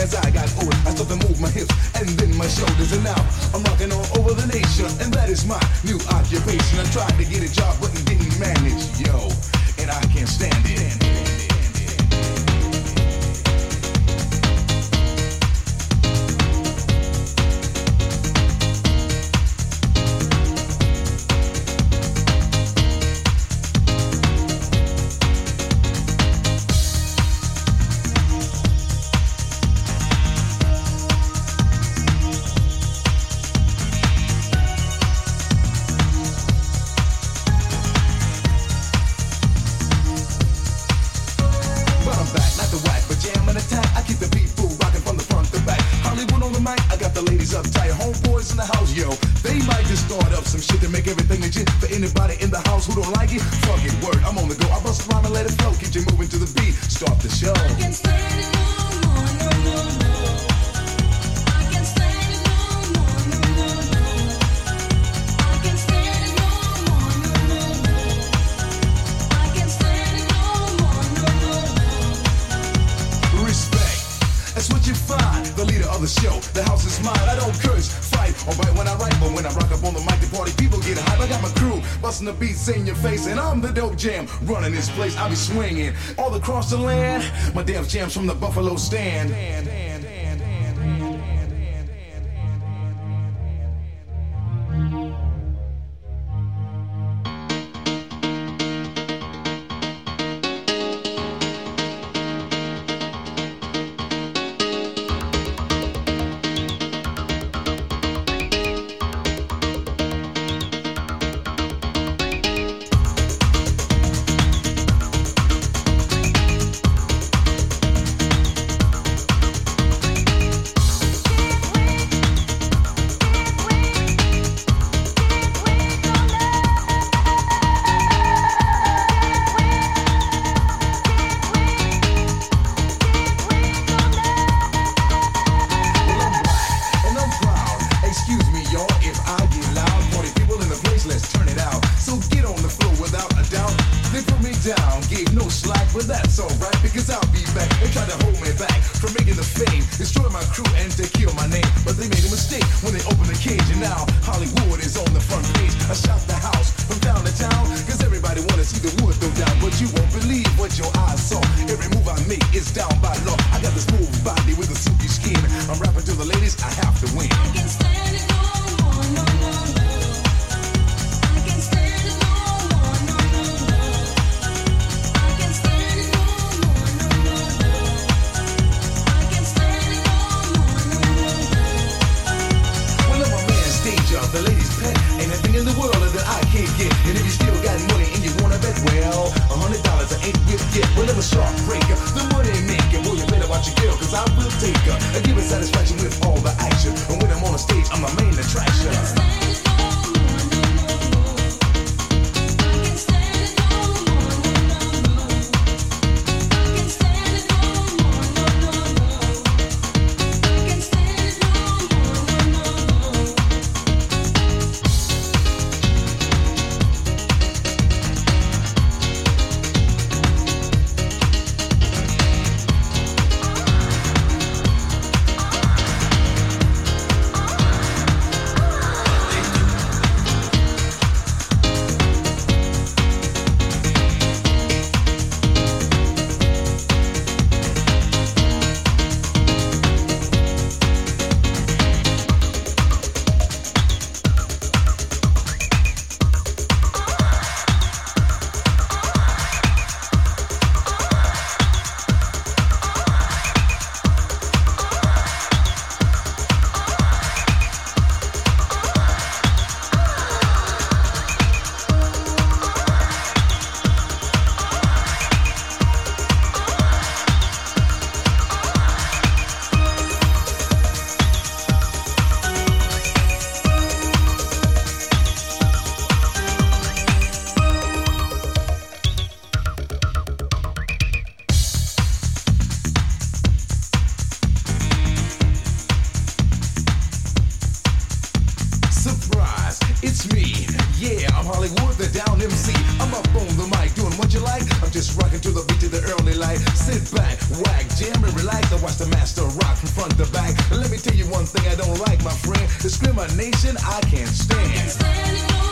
as I got older, I started to move my hips and then my shoulders, and now I'm rocking all over the nation, and that is my new occupation. I tried to get a job, but didn't manage, yo, and I can't stand it. In your face, and I'm the dope jam running this place. I be swinging all across the land. My damn jams from the Buffalo stand. Take her and give her satisfaction with all the action. And when I'm on a stage, Hollywood, the down MC. I'm up on the mic, doing what you like. I'm just rocking to the beat of the early light. Sit back, whack, jam and relax. I watch the master rock from front to back. And let me tell you one thing I don't like, my friend. Discrimination I can't stand.